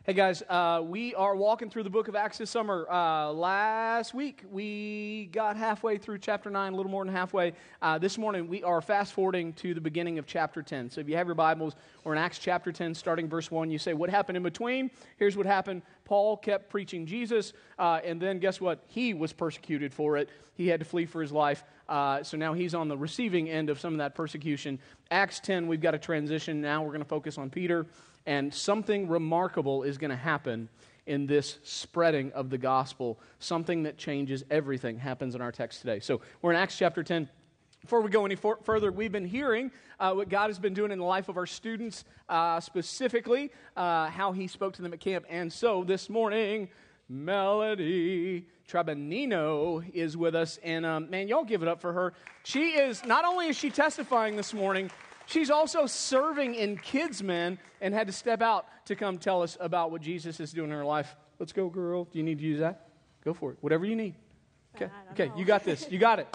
Hey guys, we are walking through the book of Acts this summer. Last week, we got halfway through chapter 9, a little more than halfway. This morning, we are fast-forwarding to the beginning of chapter 10. So if you have your Bibles, we're in Acts chapter 10, starting verse 1. You say, what happened in between? Here's what happened. Paul kept preaching Jesus, and then guess what? He was persecuted for it. He had to flee for his life. So now he's on the receiving end of some of that persecution. Acts 10, we've got a transition. Now we're going to focus on Peter. And something remarkable is going to happen in this spreading of the gospel. Something that changes everything happens in our text today. So we're in Acts chapter 10. Before we go any further, we've been hearing what God has been doing in the life of our students, specifically how He spoke to them at camp. And so this morning, Melody Trabanino is with us. And man, y'all give it up for her. She is, not only is she testifying this morning, she's also serving in KidsMen and had to step out to come tell us about what Jesus is doing in her life. Let's go, girl. Do you need to use that? Go for it. Whatever you need. Okay, you got this. You got it.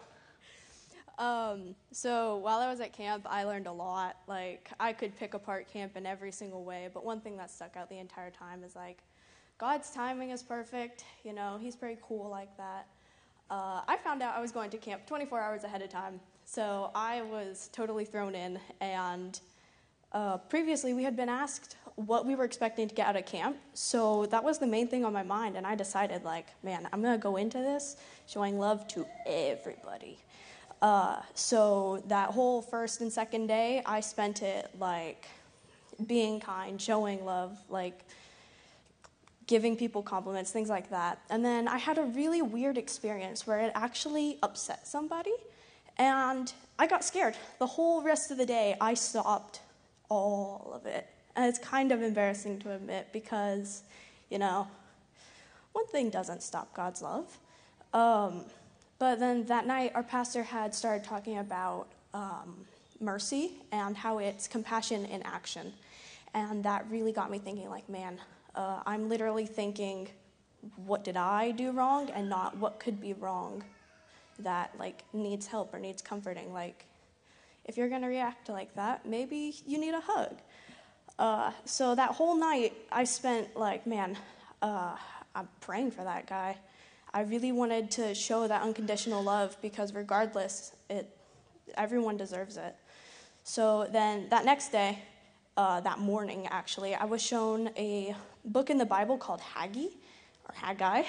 So while I was at camp, I learned a lot. Like, I could pick apart camp in every single way, but one thing that stuck out the entire time is, like, God's timing is perfect. You know, He's very cool like that. I found out I was going to camp 24 hours ahead of time. So I was totally thrown in, and previously we had been asked what we were expecting to get out of camp, so that was the main thing on my mind, and I decided, like, man, I'm going to go into this showing love to everybody. So that whole first and second day, I spent it, like, being kind, showing love, like, giving people compliments, things like that. And then I had a really weird experience where it actually upset somebody. And I got scared. The whole rest of the day, I stopped all of it. And it's kind of embarrassing to admit because, you know, one thing doesn't stop God's love. But then that night, our pastor had started talking about mercy and how it's compassion in action. And that really got me thinking, like, man, I'm literally thinking, what did I do wrong and not what could be wrong that, like, needs help or needs comforting. Like, if you're going to react like that, maybe you need a hug. So that whole night, I spent, like, man, I'm praying for that guy. I really wanted to show that unconditional love because regardless, everyone deserves it. So then that next day, that morning, actually, I was shown a book in the Bible called Haggai.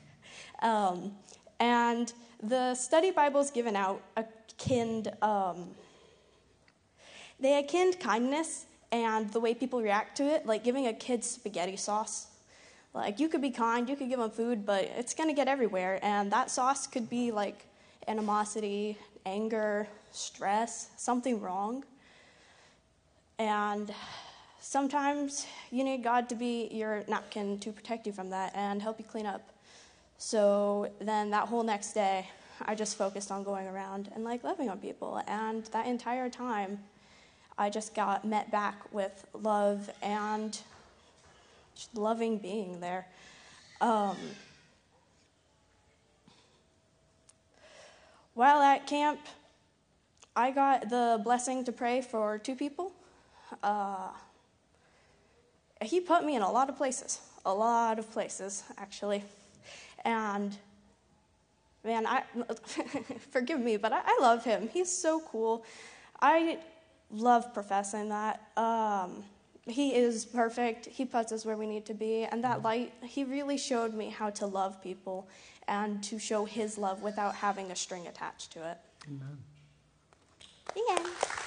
And the study Bibles given out they akin kindness and the way people react to it, like giving a kid spaghetti sauce. Like, you could be kind, you could give them food, but it's going to get everywhere. And that sauce could be like animosity, anger, stress, something wrong. And sometimes you need God to be your napkin to protect you from that and help you clean up. So then that whole next day, I just focused on going around and, like, loving on people. And that entire time, I just got met back with love and just loving being there. While at camp, I got the blessing to pray for 2 people. He put me in a lot of places, actually. And, man, forgive me, but I love him. He's so cool. I love professing that. He is perfect. He puts us where we need to be. And that light, he really showed me how to love people and to show his love without having a string attached to it. Amen. Yeah.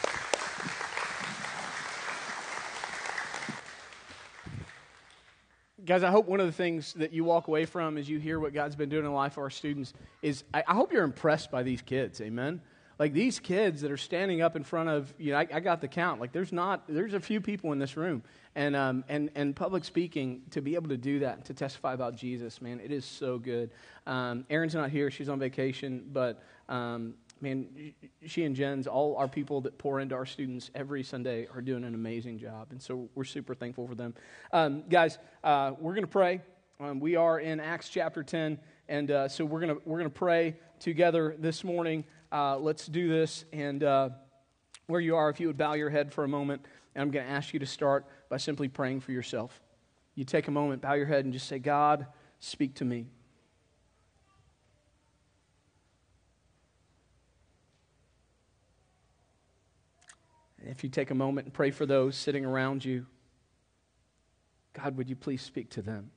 Guys, I hope one of the things that you walk away from as you hear what God's been doing in the life of our students is I hope you're impressed by these kids, amen? Like, these kids that are standing up in front of, you know, I got the count. Like, there's a few people in this room. And public speaking, to be able to do that, to testify about Jesus, man, it is so good. Erin's not here. She's on vacation. But, man, she and Jen's, all our people that pour into our students every Sunday are doing an amazing job. And so we're super thankful for them. Guys, we're going to pray. We are in Acts chapter 10. And so we're gonna pray together this morning. Let's do this. And where you are, if you would bow your head for a moment, and I'm going to ask you to start by simply praying for yourself. you take a moment, bow your head, and just say, God, speak to me. And if you take a moment and pray for those sitting around you, God, would you please speak to them?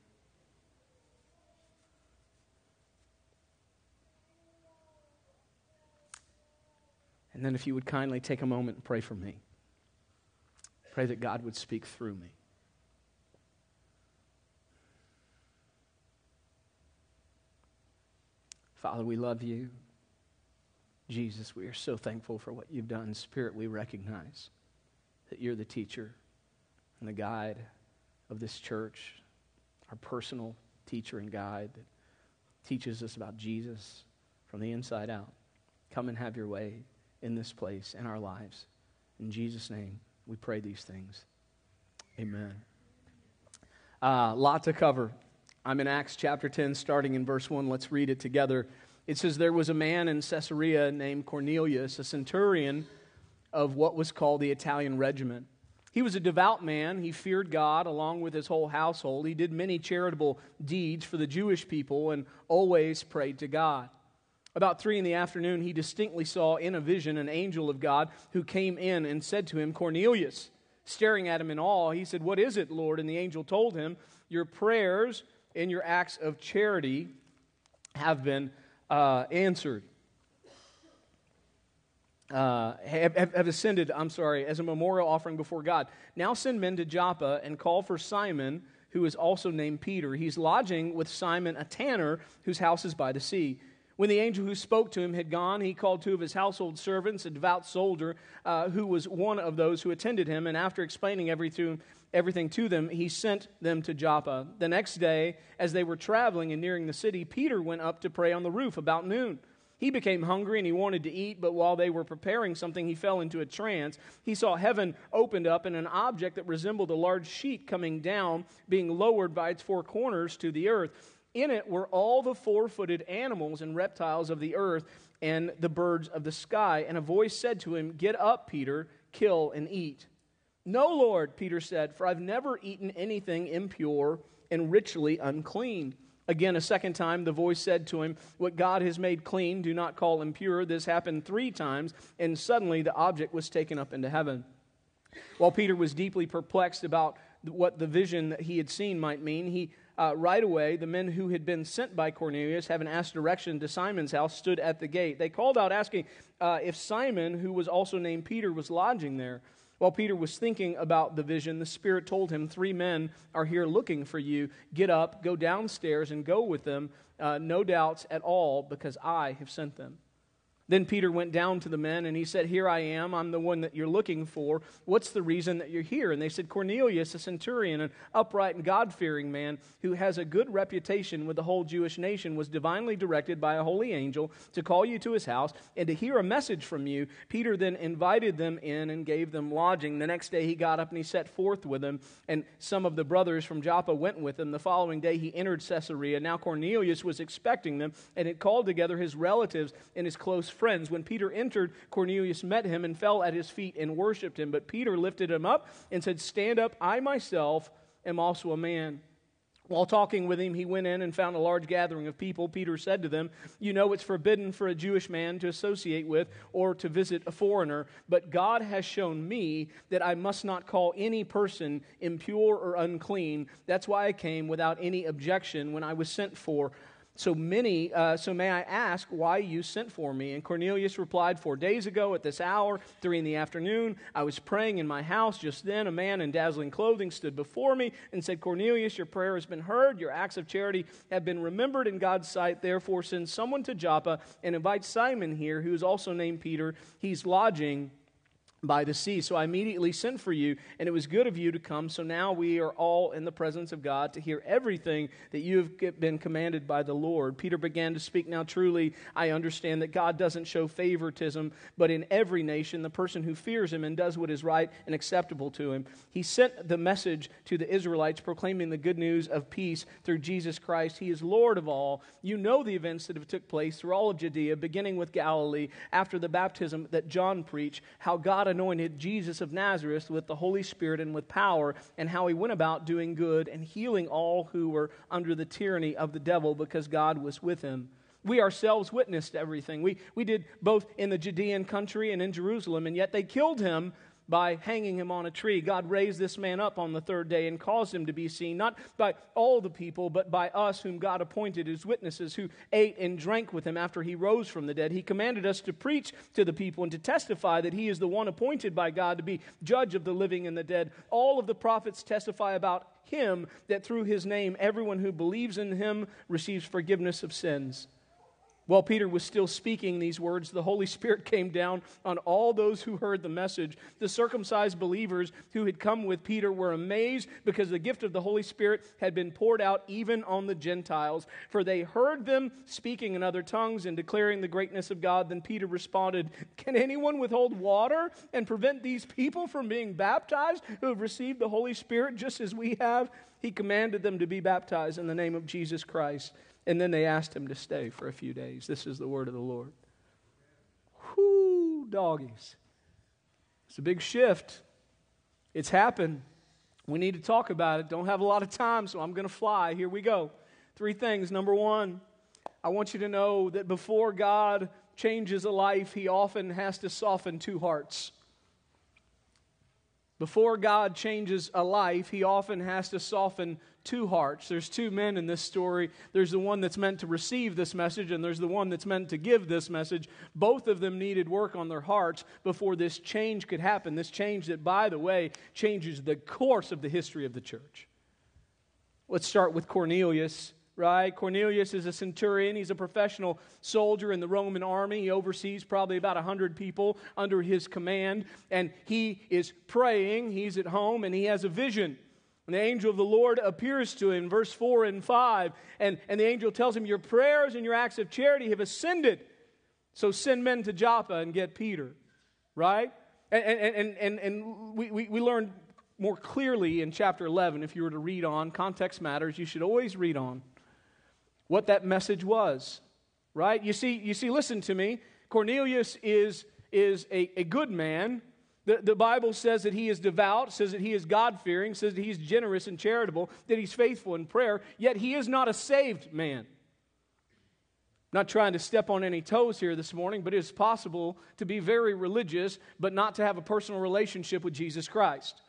And then if you would kindly take a moment and pray for me. Pray that God would speak through me. Father, we love you. Jesus, we are so thankful for what you've done. Spirit, we recognize that you're the teacher and the guide of this church, our personal teacher and guide that teaches us about Jesus from the inside out. Come and have your way in this place, in our lives. In Jesus' name, we pray these things. Amen. Lot to cover. I'm in Acts chapter 10, starting in verse 1. Let's read it together. It says, there was a man in Caesarea named Cornelius, a centurion of what was called the Italian regiment. He was a devout man. He feared God along with his whole household. He did many charitable deeds for the Jewish people and always prayed to God. About 3 p.m, he distinctly saw in a vision an angel of God who came in and said to him, Cornelius. Staring at him in awe, he said, what is it, Lord? And the angel told him, your prayers and your acts of charity have been answered. Have ascended, as a memorial offering before God. Now send men to Joppa and call for Simon, who is also named Peter. He's lodging with Simon, a tanner, whose house is by the sea. When the angel who spoke to him had gone, he called 2 of his household servants, a devout soldier who was one of those who attended him, and after explaining everything to them, he sent them to Joppa. The next day, as they were traveling and nearing the city, Peter went up to pray on the roof about noon. He became hungry and he wanted to eat, but while they were preparing something, he fell into a trance. He saw heaven opened up and an object that resembled a large sheet coming down, being lowered by its 4 corners to the earth. In it were all the 4-footed animals and reptiles of the earth and the birds of the sky. And a voice said to him, get up, Peter, kill and eat. No, Lord, Peter said, for I've never eaten anything impure and ritually unclean. Again, a second time, the voice said to him, what God has made clean, do not call impure. This happened 3 times, and suddenly the object was taken up into heaven. While Peter was deeply perplexed about what the vision that he had seen might mean, right away, the men who had been sent by Cornelius, having asked direction to Simon's house, stood at the gate. They called out asking if Simon, who was also named Peter, was lodging there. While Peter was thinking about the vision, the Spirit told him, 3 men are here looking for you. Get up, go downstairs, and go with them. No doubts at all, because I have sent them. Then Peter went down to the men and he said, here I am, I'm the one that you're looking for. What's the reason that you're here? And they said, Cornelius, a centurion, an upright and God-fearing man who has a good reputation with the whole Jewish nation, was divinely directed by a holy angel to call you to his house and to hear a message from you. Peter then invited them in and gave them lodging. The next day he got up and he set forth with them, and some of the brothers from Joppa went with him. The following day he entered Caesarea. Now Cornelius was expecting them and had called together his relatives and his close friends. When Peter entered, Cornelius met him and fell at his feet and worshipped him. But Peter lifted him up and said, stand up, I myself am also a man. While talking with him, he went in and found a large gathering of people. Peter said to them, you know it's forbidden for a Jewish man to associate with or to visit a foreigner, but God has shown me that I must not call any person impure or unclean. That's why I came without any objection when I was sent for. So may I ask why you sent for me? And Cornelius replied, 4 days ago at this hour, 3 p.m, I was praying in my house. Just then a man in dazzling clothing stood before me and said, Cornelius, your prayer has been heard. Your acts of charity have been remembered in God's sight. Therefore send someone to Joppa and invite Simon here, who is also named Peter. He's lodging by the sea. So I immediately sent for you, and it was good of you to come. So now we are all in the presence of God to hear everything that you have been commanded by the Lord. Peter began to speak. Now truly I understand that God doesn't show favoritism, but in every nation, the person who fears him and does what is right and acceptable to him. He sent the message to the Israelites, proclaiming the good news of peace through Jesus Christ. He is Lord of all. You know the events that have took place through all of Judea, beginning with Galilee, after the baptism that John preached, how God anointed Jesus of Nazareth with the Holy Spirit and with power, and how he went about doing good and healing all who were under the tyranny of the devil, because God was with him. We ourselves witnessed everything. We did both in the Judean country and in Jerusalem, and yet they killed him by hanging him on a tree. God raised this man up on the third day and caused him to be seen, not by all the people, but by us whom God appointed as witnesses, who ate and drank with him after he rose from the dead. He commanded us to preach to the people and to testify that he is the one appointed by God to be judge of the living and the dead. All of the prophets testify about him, that through his name everyone who believes in him receives forgiveness of sins. While Peter was still speaking these words, the Holy Spirit came down on all those who heard the message. The circumcised believers who had come with Peter were amazed because the gift of the Holy Spirit had been poured out even on the Gentiles. For they heard them speaking in other tongues and declaring the greatness of God. Then Peter responded, "Can anyone withhold water and prevent these people from being baptized who have received the Holy Spirit just as we have?" He commanded them to be baptized in the name of Jesus Christ. And then they asked him to stay for a few days. This is the word of the Lord. Whoo, doggies. It's a big shift. It's happened. We need to talk about it. Don't have a lot of time, so I'm going to fly. Here we go. 3 things. Number 1, I want you to know that before God changes a life, he often has to soften 2 hearts. Before God changes a life, he often has to soften 2 hearts. There's 2 men in this story. There's the one that's meant to receive this message, and there's the one that's meant to give this message. Both of them needed work on their hearts before this change could happen. This change that, by the way, changes the course of the history of the church. Let's start with Cornelius. Right? Cornelius is a centurion. He's a professional soldier in the Roman army. He oversees probably about 100 people under his command. And he is praying. He's at home and he has a vision. And the angel of the Lord appears to him, verse 4 and 5. And the angel tells him, "Your prayers and your acts of charity have ascended. So send men to Joppa and get Peter." Right? And we learned more clearly in chapter 11, if you were to read on, context matters, you should always read on what that message was, right? You see, listen to me. Cornelius is a good man. The Bible says that he is devout, says that he is God-fearing, says that he's generous and charitable, that he's faithful in prayer, yet he is not a saved man. Not trying to step on any toes here this morning, but it is possible to be very religious, but not to have a personal relationship with Jesus Christ.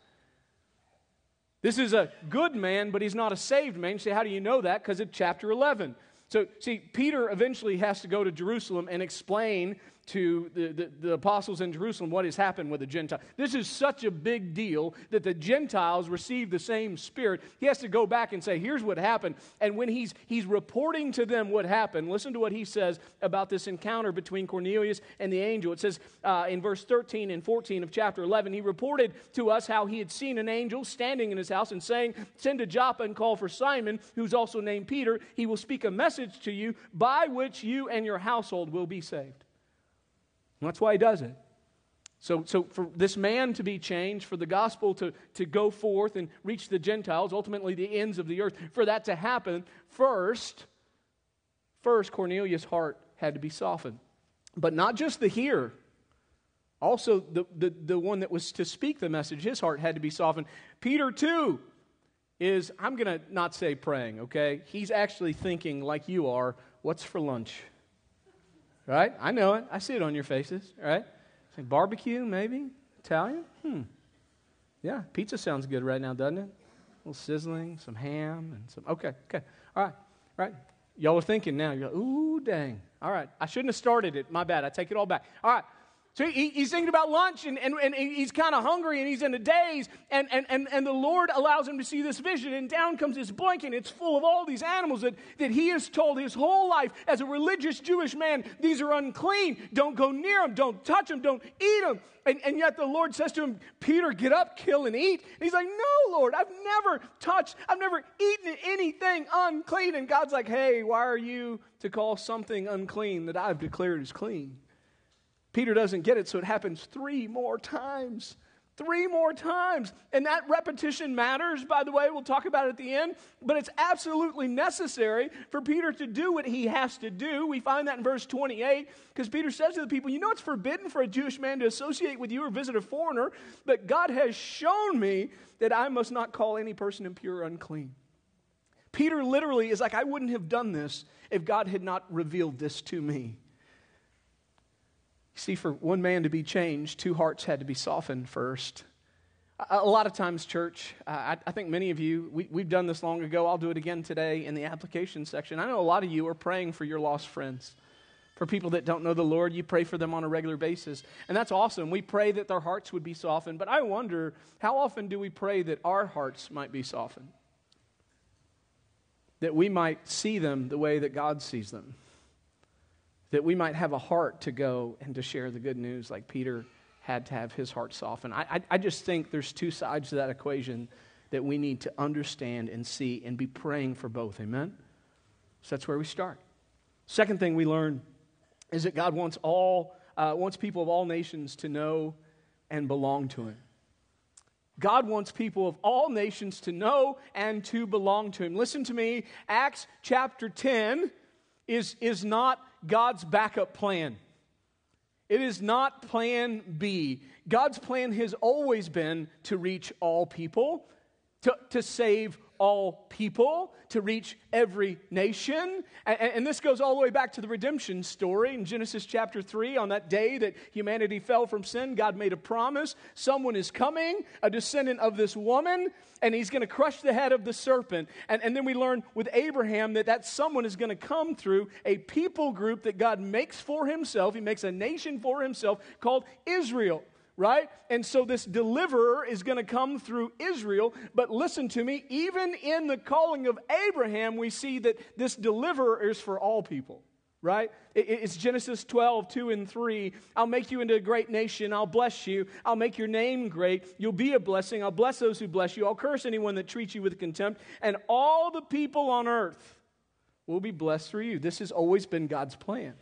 This is a good man, but he's not a saved man. You say, how do you know that? Because of chapter 11. So, see, Peter eventually has to go to Jerusalem and explain to the apostles in Jerusalem what has happened with the Gentiles. This is such a big deal that the Gentiles receive the same Spirit. He has to go back and say, here's what happened. And when he's reporting to them what happened, listen to what he says about this encounter between Cornelius and the angel. It says in verse 13 and 14 of chapter 11, he reported to us how he had seen an angel standing in his house and saying, "Send to Joppa and call for Simon, who's also named Peter. He will speak a message to you by which you and your household will be saved." And that's why he does it. So for this man to be changed, for the gospel to go forth and reach the Gentiles, ultimately the ends of the earth, for that to happen, first Cornelius' heart had to be softened. But not just the hearer. Also the one that was to speak the message, his heart had to be softened. Peter too is, I'm going to not say praying, okay? He's actually thinking like you are, what's for lunch? Right? I know it. I see it on your faces, right? It's like barbecue, maybe? Italian? Yeah, pizza sounds good right now, doesn't it? A little sizzling, some ham, and some... Okay. All right. Y'all are thinking now. You're like, ooh, dang. All right. I shouldn't have started it. My bad. I take it all back. All right. So he's thinking about lunch, and he's kind of hungry, and he's in a daze, and the Lord allows him to see this vision, and down comes this blanket. It's full of all these animals that he has told his whole life as a religious Jewish man, these are unclean. Don't go near them. Don't touch them. Don't eat them. And yet the Lord says to him, "Peter, get up, kill, and eat." And he's like, "No, Lord, I've never eaten anything unclean." And God's like, "Hey, why are you to call something unclean that I've declared as clean?" Peter doesn't get it, so it happens 3 more times. 3 more times. And that repetition matters, by the way. We'll talk about it at the end. But it's absolutely necessary for Peter to do what he has to do. We find that in verse 28, because Peter says to the people, you know it's forbidden for a Jewish man to associate with you or visit a foreigner, but God has shown me that I must not call any person impure or unclean. Peter literally is like, I wouldn't have done this if God had not revealed this to me. See, for one man to be changed, 2 hearts had to be softened first. A lot of times, church, I think many of you, we've done this long ago. I'll do it again today in the application section. I know a lot of you are praying for your lost friends. For people that don't know the Lord, you pray for them on a regular basis. And that's awesome. We pray that their hearts would be softened. But I wonder, how often do we pray that our hearts might be softened? That we might see them the way that God sees them. That we might have a heart to go and to share the good news like Peter had to have his heart softened. I just think there's 2 sides to that equation that we need to understand and see and be praying for both. Amen? So that's where we start. Second thing we learn is that God wants people of all nations to know and belong to Him. God wants people of all nations to know and to belong to Him. Listen to me, Acts chapter 10 is not God's backup plan. It is not plan B. God's plan has always been to reach all people, to save all people, to reach every nation. And this goes all the way back to the redemption story in Genesis chapter 3. On that day that humanity fell from sin, God made a promise. Someone is coming, a descendant of this woman, and he's going to crush the head of the serpent. And then we learn with Abraham that someone is going to come through a people group that God makes for Himself. He makes a nation for Himself called Israel. Right? And so this deliverer is going to come through Israel. But listen to me, even in the calling of Abraham, we see that this deliverer is for all people. Right? It's Genesis 12, 2 and 3. I'll make you into a great nation. I'll bless you. I'll make your name great. You'll be a blessing. I'll bless those who bless you. I'll curse anyone that treats you with contempt. And all the people on earth will be blessed through you. This has always been God's plan.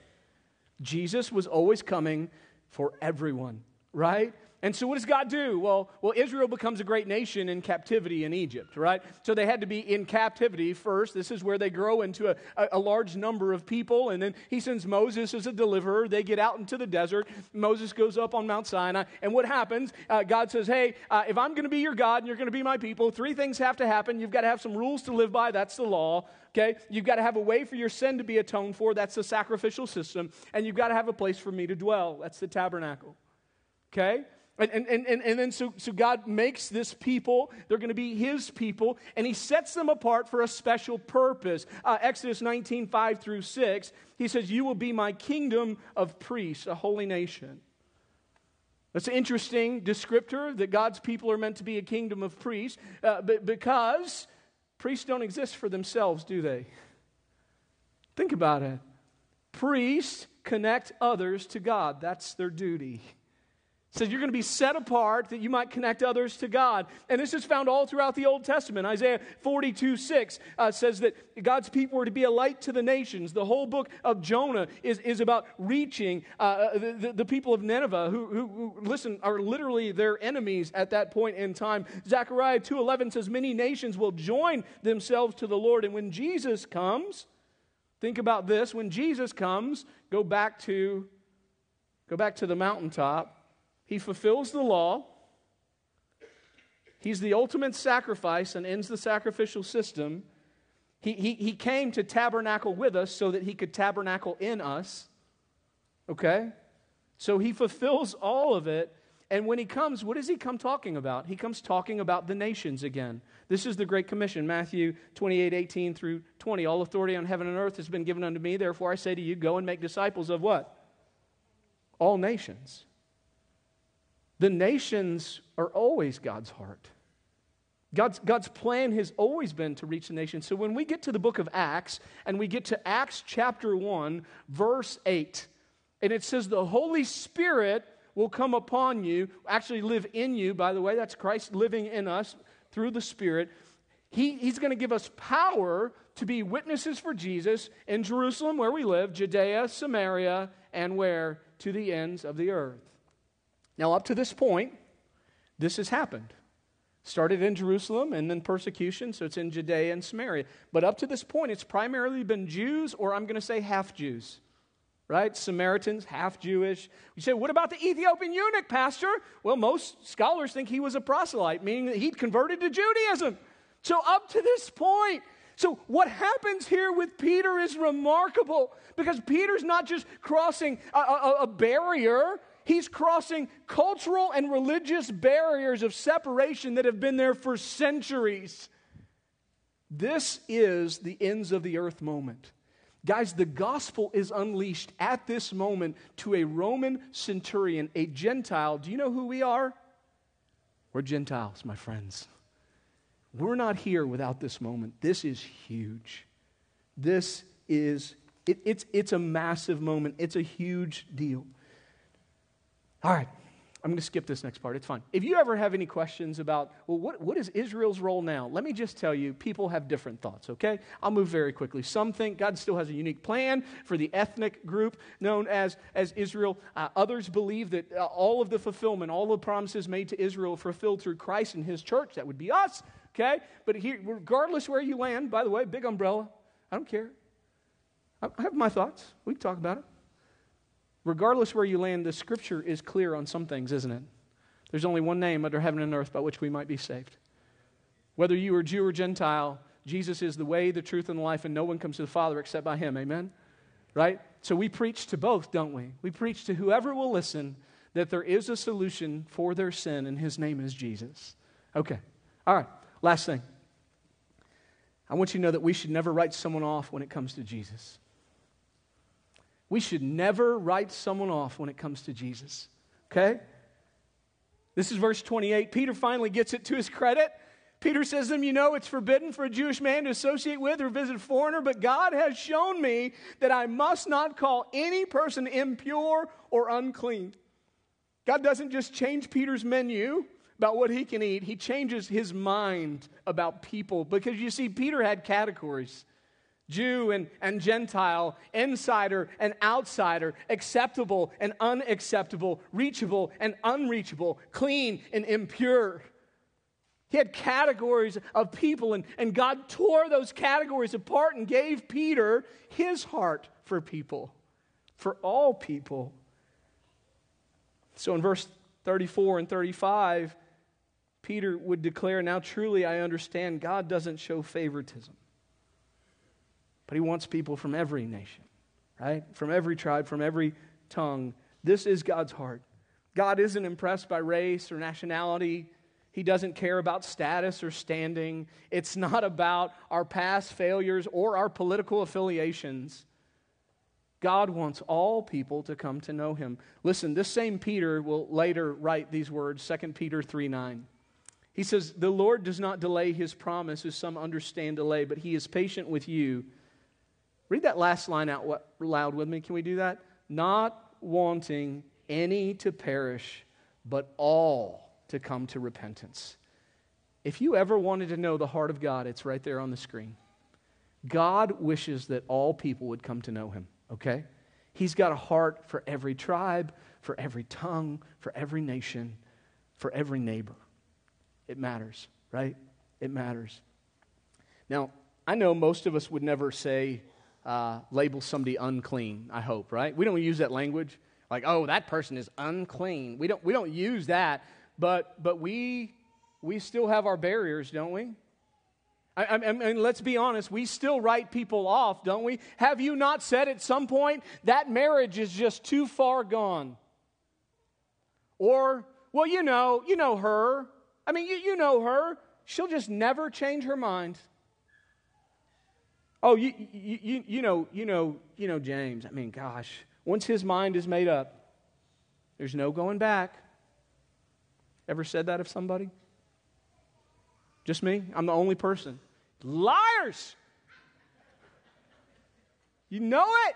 Jesus was always coming for everyone. Right? And so what does God do? Well, Israel becomes a great nation in captivity in Egypt, right? So they had to be in captivity first. This is where they grow into a large number of people. And then He sends Moses as a deliverer. They get out into the desert. Moses goes up on Mount Sinai. And what happens? God says, hey, if I'm going to be your God and you're going to be my people, 3 things have to happen. You've got to have some rules to live by. That's the law. Okay? You've got to have a way for your sin to be atoned for. That's the sacrificial system. And you've got to have a place for me to dwell. That's the tabernacle. Okay? And then so God makes this people, they're going to be His people, and He sets them apart for a special purpose. Exodus 19, 5 through 6, He says, you will be my kingdom of priests, a holy nation. That's an interesting descriptor that God's people are meant to be a kingdom of priests, but because priests don't exist for themselves, do they? Think about it. Priests connect others to God. That's their duty. It says you're going to be set apart that you might connect others to God. And this is found all throughout the Old Testament. Isaiah 42:6 says that God's people are to be a light to the nations. The whole book of Jonah is about reaching the people of Nineveh who listen, are literally their enemies at that point in time. Zechariah 2:11 says many nations will join themselves to the Lord. And when Jesus comes, think about this, when Jesus comes, go back to the mountaintop. He fulfills the law. He's the ultimate sacrifice and ends the sacrificial system. He came to tabernacle with us so that He could tabernacle in us. Okay? So He fulfills all of it. And when He comes, what does He come talking about? He comes talking about the nations again. This is the Great Commission, Matthew 28:18 through 20. All authority on heaven and earth has been given unto me. Therefore I say to you, go and make disciples of what? All nations. The nations are always God's heart. God's plan has always been to reach the nations. So when we get to the book of Acts, and we get to Acts chapter 1, verse 8, and it says the Holy Spirit will come upon you, actually live in you, by the way, that's Christ living in us through the Spirit. He's going to give us power to be witnesses for Jesus in Jerusalem, where we live, Judea, Samaria, and where? To the ends of the earth. Now, up to this point, this has happened. Started in Jerusalem and then persecution, so it's in Judea and Samaria. But up to this point, it's primarily been Jews, or I'm going to say half Jews, right? Samaritans, half Jewish. You say, what about the Ethiopian eunuch, Pastor? Well, most scholars think he was a proselyte, meaning that he'd converted to Judaism. So up to this point, so what happens here with Peter is remarkable, because Peter's not just crossing a barrier. He's crossing cultural and religious barriers of separation that have been there for centuries. This is the ends of the earth moment. Guys, the gospel is unleashed at this moment to a Roman centurion, a Gentile. Do you know who we are? We're Gentiles, my friends. We're not here without this moment. This is huge. This is, it's a massive moment. It's a huge deal. All right, I'm going to skip this next part. It's fine. If you ever have any questions about, well, what is Israel's role now? Let me just tell you, people have different thoughts, okay? I'll move very quickly. Some think God still has a unique plan for the ethnic group known as Israel. Others believe that all of the fulfillment, all the promises made to Israel are fulfilled through Christ and His church. That would be us, okay? But here, regardless where you land, by the way, big umbrella, I don't care. I have my thoughts. We can talk about it. Regardless where you land, the Scripture is clear on some things, isn't it? There's only one name under heaven and earth by which we might be saved. Whether you are Jew or Gentile, Jesus is the way, the truth, and the life, and no one comes to the Father except by Him. Amen? Right? So we preach to both, don't we? We preach to whoever will listen that there is a solution for their sin, and His name is Jesus. Okay. All right. Last thing. I want you to know that we should never write someone off when it comes to Jesus. We should never write someone off when it comes to Jesus. Okay? This is verse 28. Peter finally gets it to his credit. Peter says to them, you know, it's forbidden for a Jewish man to associate with or visit a foreigner, but God has shown me that I must not call any person impure or unclean. God doesn't just change Peter's menu about what he can eat. He changes his mind about people, because you see, Peter had categories. Jew and Gentile, insider and outsider, acceptable and unacceptable, reachable and unreachable, clean and impure. He had categories of people, and God tore those categories apart and gave Peter His heart for people, for all people. So in verse 34 and 35, Peter would declare, now truly I understand God doesn't show favoritism. But He wants people from every nation, right? From every tribe, from every tongue. This is God's heart. God isn't impressed by race or nationality. He doesn't care about status or standing. It's not about our past failures or our political affiliations. God wants all people to come to know Him. Listen, this same Peter will later write these words, 2 Peter 3:9. He says, the Lord does not delay His promise, as some understand delay, but He is patient with you. Read that last line out loud with me. Can we do that? Not wanting any to perish, but all to come to repentance. If you ever wanted to know the heart of God, it's right there on the screen. God wishes that all people would come to know Him, okay? He's got a heart for every tribe, for every tongue, for every nation, for every neighbor. It matters, right? It matters. Now, I know most of us would never say, label somebody unclean, I hope, right? We don't use that language like, oh, that person is unclean. We don't use that, but we still have our barriers, don't we? I mean, let's be honest, we still write people off, don't we? Have you not said at some point, that marriage is just too far gone? Or, well, you know her. I mean, you know her. She'll just never change her mind. Oh, you know James. I mean, gosh, once his mind is made up, there's no going back. Ever said that of somebody? Just me? I'm the only person. Liars! You know it.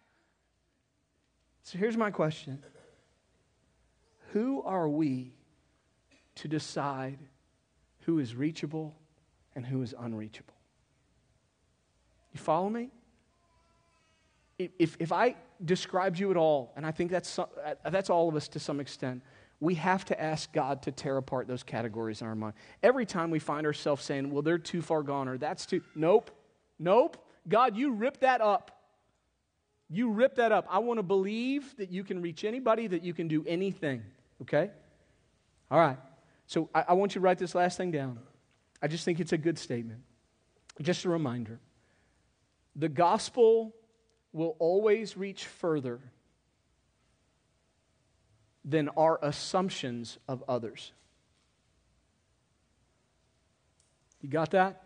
So here's my question. Who are we to decide who is reachable and who is unreachable? You follow me? If I described you at all, and I think that's all of us to some extent, we have to ask God to tear apart those categories in our mind. Every time we find ourselves saying, well, they're too far gone, or that's too, nope. God, you rip that up. You rip that up. I want to believe that you can reach anybody, that you can do anything, okay? All right. So I want you to write this last thing down. I just think it's a good statement. Just a reminder. The gospel will always reach further than our assumptions of others. You got that?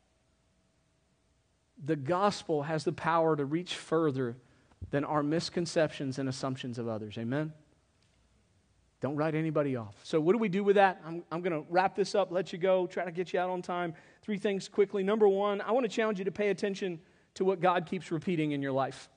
The gospel has the power to reach further than our misconceptions and assumptions of others. Amen? Don't write anybody off. So what do we do with that? I'm going to wrap this up, let you go, try to get you out on time. 3 things quickly. Number 1, I want to challenge you to pay attention to what God keeps repeating in your life.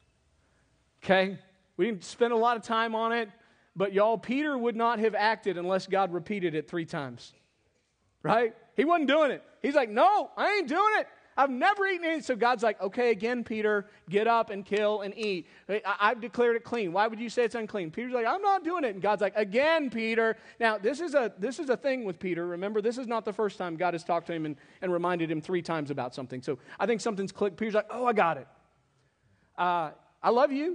Okay? We didn't spend a lot of time on it, but y'all, Peter would not have acted unless God repeated it 3 times. Right? He wasn't doing it. He's like, no, I ain't doing it. I've never eaten anything. So God's like, okay, again, Peter, get up and kill and eat. I've declared it clean. Why would you say it's unclean? Peter's like, I'm not doing it. And God's like, again, Peter. Now, this is a thing with Peter. Remember, this is not the first time God has talked to him and reminded him 3 times about something. So I think something's clicked. Peter's like, oh, I got it. I love you.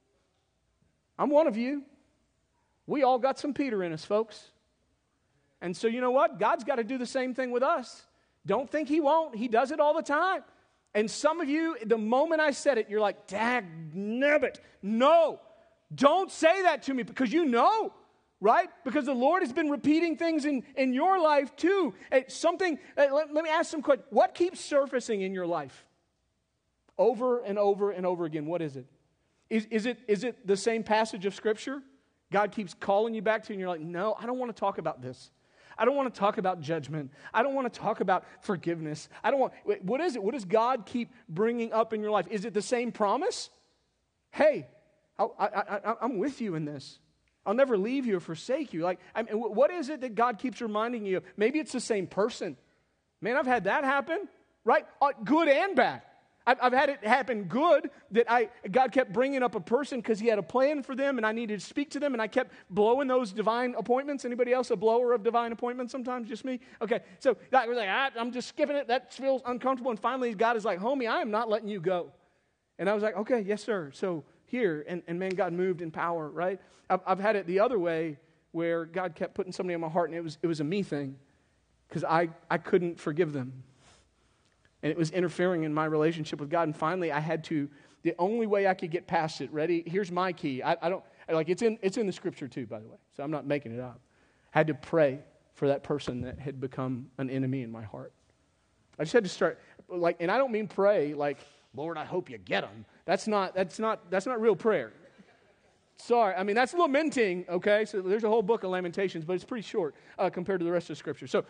I'm one of you. We all got some Peter in us, folks. And so you know what? God's got to do the same thing with us. Don't think he won't. He does it all the time. And some of you, the moment I said it, you're like, dagnabbit. No, don't say that to me because you know, right? Because the Lord has been repeating things in your life too. Let me ask some questions. What keeps surfacing in your life? Over and over and over again. What is it? Is it the same passage of Scripture? God keeps calling you back to and you're like, no, I don't want to talk about this. I don't want to talk about judgment. I don't want to talk about forgiveness. What is it? What does God keep bringing up in your life? Is it the same promise? Hey, I'm with you in this. I'll never leave you or forsake you. What is it that God keeps reminding you of? Maybe it's the same person. Man, I've had that happen, right? Good and bad. I've had it happen good that God kept bringing up a person because he had a plan for them and I needed to speak to them and I kept blowing those divine appointments. Anybody else a blower of divine appointments sometimes? Just me? Okay, so God was like, I'm just skipping it. That feels uncomfortable. And finally God is like, homie, I am not letting you go. And I was like, okay, yes, sir. So here, and man, God moved in power, right? I've had it the other way where God kept putting somebody on my heart and it was a me thing because I couldn't forgive them. And it was interfering in my relationship with God. And finally, the only way I could get past it, ready? Here's my key. It's in the Scripture too, by the way. So I'm not making it up. I had to pray for that person that had become an enemy in my heart. I just had to start, and I don't mean pray like, Lord, I hope you get them. That's not real prayer. Sorry, that's lamenting, okay? So there's a whole book of Lamentations, but it's pretty short compared to the rest of Scripture. So,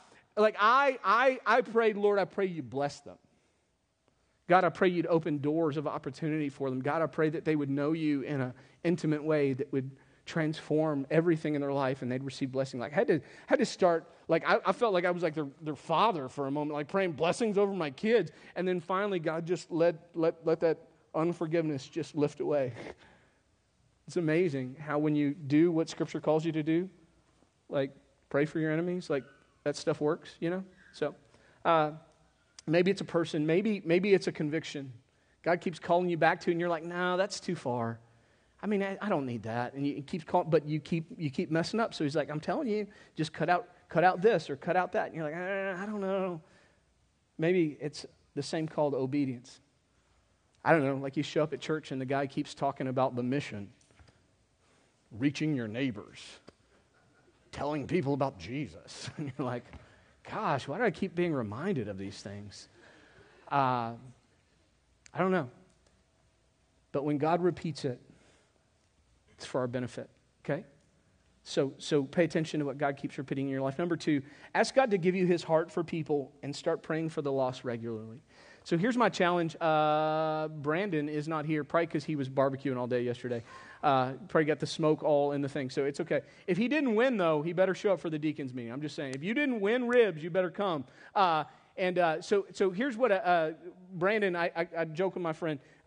I prayed, Lord, I pray you bless them. God, I pray you'd open doors of opportunity for them. God, I pray that they would know you in an intimate way that would transform everything in their life and they'd receive blessing. I had to start, I felt like I was like their father for a moment, praying blessings over my kids. And then finally, God just let that unforgiveness just lift away. It's amazing how when you do what Scripture calls you to do, pray for your enemies, that stuff works, So maybe it's a person, maybe it's a conviction. God keeps calling you back to, and you're like, no, that's too far. I don't need that. And you keep calling, but you keep messing up. So he's like, I'm telling you, just cut out this or cut out that. And you're like, I don't know. Maybe it's the same call to obedience. I don't know. You show up at church and the guy keeps talking about the mission, reaching your neighbors, telling people about Jesus. And you're like, gosh, why do I keep being reminded of these things? I don't know. But when God repeats it, it's for our benefit, okay? So pay attention to what God keeps repeating in your life. Number 2, ask God to give you his heart for people and start praying for the lost regularly. So here's my challenge. Brandon is not here, probably because he was barbecuing all day yesterday. Probably got the smoke all in the thing, so it's okay. If he didn't win, though, he better show up for the deacons meeting. I'm just saying. If you didn't win ribs, you better come. So here's what, Brandon, I joke with my friend,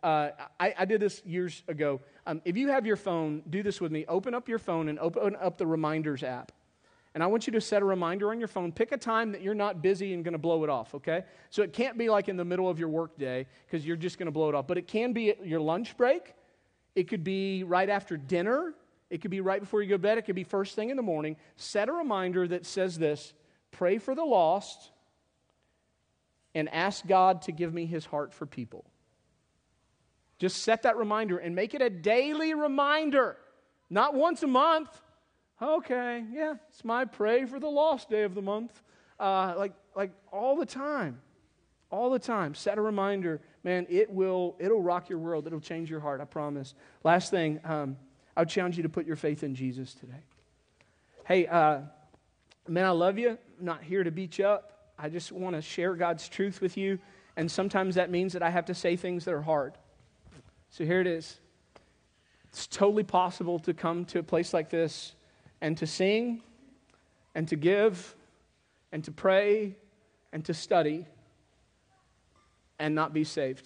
I did this years ago. If you have your phone, do this with me. Open up your phone and open up the Reminders app. And I want you to set a reminder on your phone. Pick a time that you're not busy and going to blow it off, okay? So it can't be like in the middle of your work day because you're just going to blow it off. But it can be at your lunch break. It could be right after dinner. It could be right before you go to bed. It could be first thing in the morning. Set a reminder that says this: pray for the lost and ask God to give me his heart for people. Just set that reminder and make it a daily reminder, not once a month. Okay, yeah, it's my pray for the lost day of the month. Like all the time. All the time. Set a reminder. Man, it'll rock your world. It'll change your heart, I promise. Last thing, I would challenge you to put your faith in Jesus today. Hey, man, I love you. I'm not here to beat you up. I just want to share God's truth with you. And sometimes that means that I have to say things that are hard. So here it is. It's totally possible to come to a place like this and to sing, and to give, and to pray, and to study, and not be saved.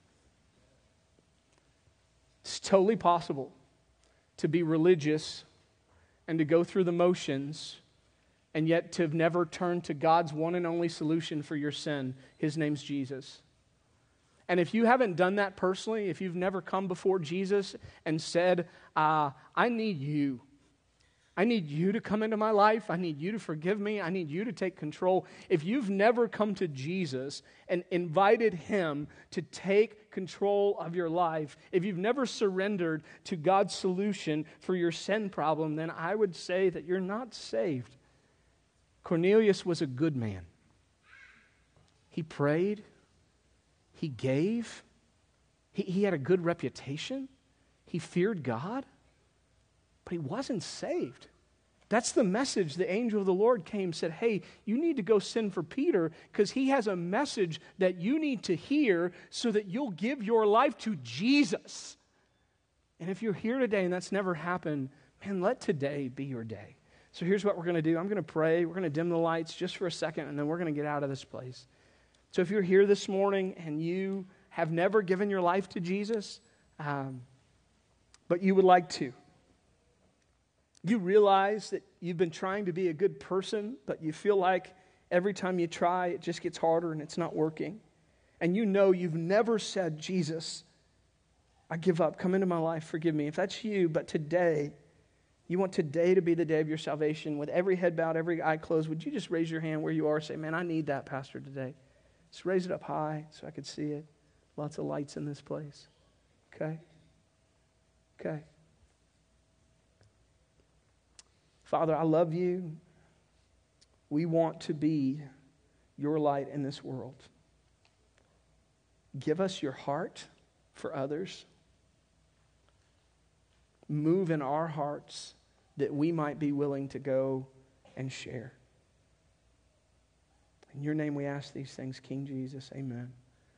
It's totally possible to be religious and to go through the motions, and yet to have never turned to God's one and only solution for your sin. His name's Jesus. And if you haven't done that personally, if you've never come before Jesus and said, I need you. I need you to come into my life. I need you to forgive me. I need you to take control. If you've never come to Jesus and invited him to take control of your life, if you've never surrendered to God's solution for your sin problem, then I would say that you're not saved. Cornelius was a good man. He prayed. He gave. He had a good reputation. He feared God. But he wasn't saved. That's the message. The angel of the Lord came and said, hey, you need to go send for Peter because he has a message that you need to hear so that you'll give your life to Jesus. And if you're here today and that's never happened, man, let today be your day. So here's what we're going to do. I'm going to pray. We're going to dim the lights just for a second, and then we're going to get out of this place. So if you're here this morning and you have never given your life to Jesus, but you would like to, you realize that you've been trying to be a good person, but you feel like every time you try, it just gets harder and it's not working. And you know you've never said, Jesus, I give up. Come into my life. Forgive me. If that's you, but today, you want today to be the day of your salvation, with every head bowed, every eye closed, would you just raise your hand where you are and say, man, I need that, Pastor, today. Just raise it up high so I could see it. Lots of lights in this place. Okay? Okay. Father, I love you. We want to be your light in this world. Give us your heart for others. Move in our hearts that we might be willing to go and share. In your name we ask these things, King Jesus. Amen.